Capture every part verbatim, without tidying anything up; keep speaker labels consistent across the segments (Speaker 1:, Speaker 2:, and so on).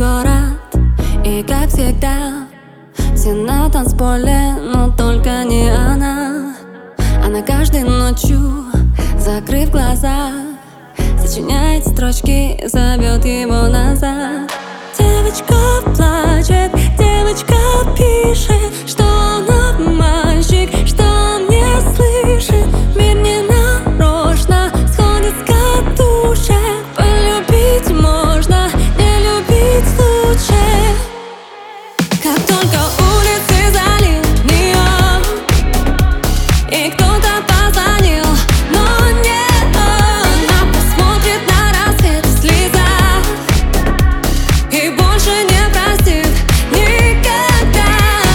Speaker 1: город, и как всегда все на танцполе, но только не она. Она каждой ночью, закрыв глаза, сочиняет строчки, зовет его назад. Девочка плачет, девочка пишет, что она мальчик, что он не слышит. Мир не нарочно сходит с катушек. Полюбить можно, не любить лучше. Как только улицы залил неон, и кто-то позвонил, но не он. Она посмотрит на рассвет в слезах и больше не простит никогда.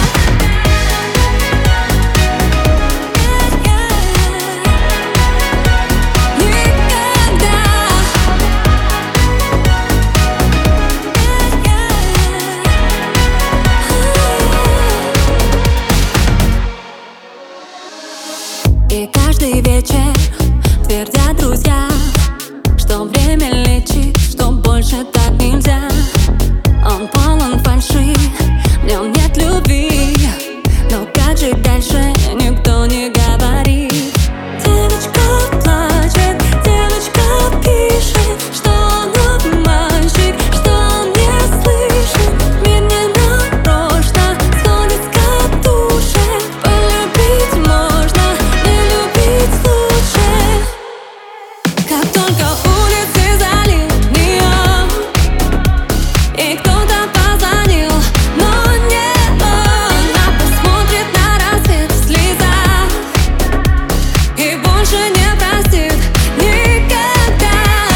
Speaker 1: И каждый вечер твердят друзья, что время лечит, что больше так нельзя. Он полон фальши, в нем нет любви, но как же дальше, никто не говорит. Девочка плачет, девочка пишет, что она мальчик, что он не слышит. Мир не нарочно сходит с катушек. Полюбить можно, не любить лучше. Как только улицы залил неон, и кто-то позвонил, но не он. Она посмотрит на рассвет в слезах и больше не простит никогда.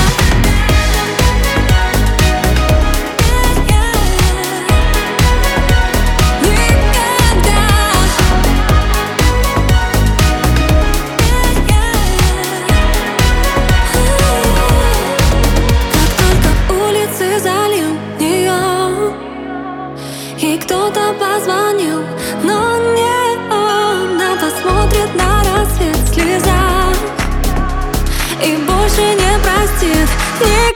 Speaker 1: Как только улицы залил неон, и кто-то позвонил, но не он. Она посмотрит на рассвет в слезах и больше не простит никогда.